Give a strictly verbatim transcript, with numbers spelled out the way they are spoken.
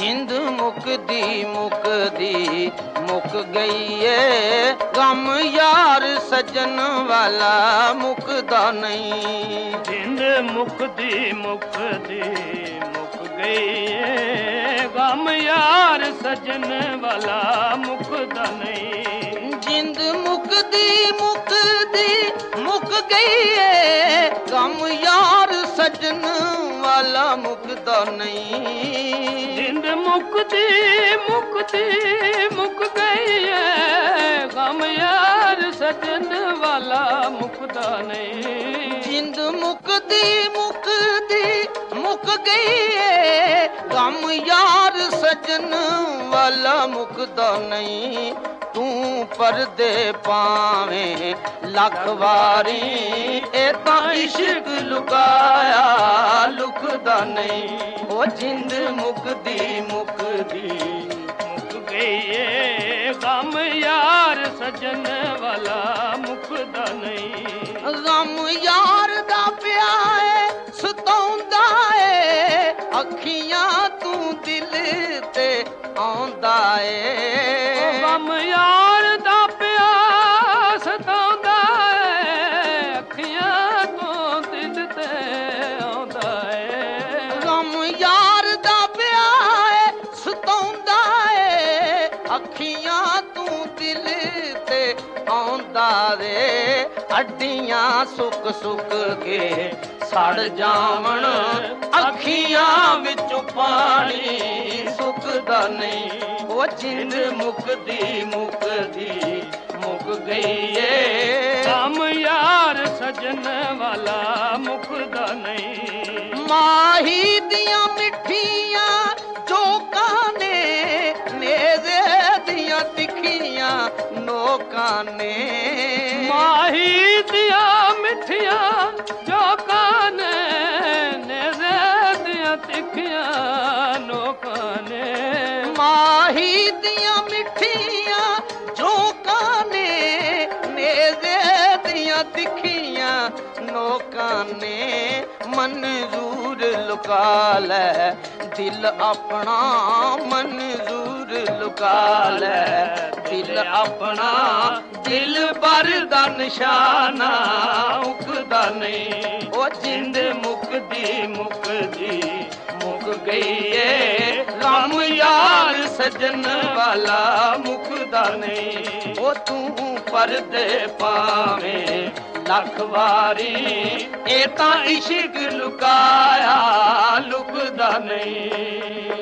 ਜਿੰਦ ਮੁਕਦੀ ਮੁਕਦੀ ਮੁੱਕ ਗਈ ਏ, ਗਮ ਯਾਰ ਸਜਣ ਵਾਲਾ ਮੁੱਕਦਾ ਨਹੀਂ। ਜਿੰਦ ਮੁਕਦੀ ਮੁਕਦੀ ਮੁੱਕ ਗਈ ਏ, ਗਮ ਯਾਰ ਸਜਣ ਵਾਲਾ ਮੁੱਕਦਾ ਨਹੀਂ। ਜਿੰਦ ਮੁਕਦੀ ਮੁਕਦੀ ਮੁੱਕ ਗਈ ਏ, ਗਮ ਯਾਰ ਸਜਣ ਵਾਲਾ ਮੁੱਕਦਾ ਨਹੀਂ। ਜਿੰਦ ਮੁਕਦੀ ਮੁਕਦੀ ਮੁੱਕ ਗਈ ਏ, ਗਮ ਯਾਰ ਸਜਣ ਵਾਲਾ ਮੁੱਕਦਾ ਨਹੀਂ। ਜਿੰਦ ਮੁਕਦੀ ਮੁਕਦੀ ਮੁੱਕ ਗਈ ਏ, ਗਮ ਯਾਰ ਸਜਣ ਵਾਲਾ ਮੁੱਕਦਾ ਨਹੀਂ। ਤੂੰ ਪਰਦੇ ਪਾਵੇਂ ਲੱਖ ਵਾਰੀ, ਇਹ ਤਾਂ ਇਸ਼ਕ ਲੁਕਾਇਆ ਲੁਕਦਾ ਨਹੀਂ। ਉਹ ਜਿੰਦ ਮੁਕਦੀ ਮੁਕਦੀ ਮੁੱਕ ਗਈ ਏ, ਗਮ ਯਾਰ ਸਜਣ ਵਾਲਾ ਮੁੱਕਦਾ ਨਹੀਂ। ਗਮ ਯਾਰ ਦਾ ਪਿਆ ਏ ਸਤਾਉਂਦਾ ਏ, ਅੱਖੀਆਂ ਤੂੰ ਦਿਲ ਤੇ ਆਉਂਦਾ ਏ। ਗਮ ਯਾਰ ਦਾ ਪਿਆ ਸਤਾਉਂਦਾ ਏ, ਅੱਖੀਆਂ ਤੂੰ ਦਿਲ ਤੇ ਆਉਂਦਾ ਏ। ਗਮ ਯਾਰ ਦਾ ਪਿਆ ਏ ਸਤਾਉਂਦਾ ਏ, ਅੱਖੀਆਂ ਤੂੰ ਦਿਲ ਤੇ ਆਉਂਦਾ ਵੇ। ਹੱਡੀਆਂ ਸੁੱਕ ਸੁੱਕ ਕੇ ਸੜ ਜਾਵਣ, ਅੱਖੀਆਂ ਵਿੱਚੋਂ ਪਾਣੀ ਸੁੱਕਦਾ ਨਹੀਂ। ਉਹ ਜਿੰਦ ਮੁਕਦੀ ਮੁਕਦੀ ਮੁੱਕ ਗਈ ਏ, ਗਮ ਯਾਰ ਸਜਣ ਵਾਲਾ ਮੁੱਕਦਾ ਨਹੀਂ। ਮਾਹੀ ਦੀਆਂ ਮਿੱਠੀਆਂ ਚੋਕਾਂ ਨੇ, ਨੇਜ਼ੇ ਦੀਆਂ ਤਿੱਖੀਆਂ ਨੋਕਾਂ ਨੇ। ਮਾਹੀ ਦੀਆਂ ਮਿੱਠੀਆਂ ਚੋਕਾਂ ਨੇ, ਨੇਜ਼ੇ ਦੀਆਂ ਤਿੱਖੀਆਂ ਨੋਕਾਂ ਨੇ। ਮਾਹੀ ਦੀਆਂ ਮਿੱਠੀਆਂ ਚੋਕਾਂ ਨੇ, ਨੇਜ਼ੇ ਦੀਆਂ ਤਿੱਖੀਆਂ ਨੋਕਾਂ ਨੇ। ਮਨਜ਼ੂਰ ਲੁਕਾ ਲੈ ਦਿਲ ਆਪਣਾ, ਮਨਜ਼ੂਰ ਲੁਕਾ ਲੈ ਦਿਲ ਆਪਣਾ। ਦਿਲ ਪਰ ਦਾ ਨਿਸ਼ਾਨਾ ਮੁੱਕਦਾ ਨਹੀਂ। ਉਹ ਜਿੰਦ ਮੁਕਦੀ ਮੁਕਦੀ ਮੁੱਕ ਗਈ ਏ, ਗਮ ਯਾਰ ਸਜਣ ਵਾਲਾ ਮੁੱਕਦਾ ਨਹੀਂ। ਉਹ ਤੂੰ ਪਰਦੇ ਪਾਵੇਂ ਲੱਖ ਵਾਰੀ, ਇਹ ਤਾਂ ਇਸ਼ਕ ਲੁਕਾਇਆ ਲੁਕਦਾ ਨਹੀਂ।